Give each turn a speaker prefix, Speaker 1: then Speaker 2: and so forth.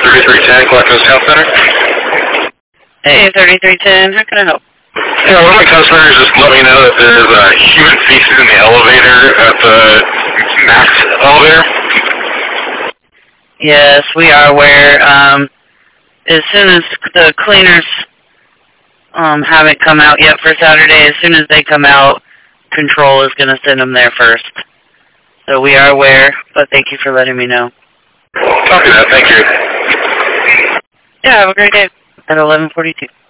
Speaker 1: 3310, Glaxo Town Center.
Speaker 2: Hey, 3310, how can I help?
Speaker 1: Yeah, one of my customers just let me know that there's human feces in the elevator at the Max elevator.
Speaker 2: Yes, we are aware. As soon as the cleaners haven't come out yet for Saturday, as soon as they come out, Control is going to send them there first. So we are aware, but thank you for letting me know.
Speaker 1: Copy that, thank you.
Speaker 2: Yeah, have a great day at 11:42.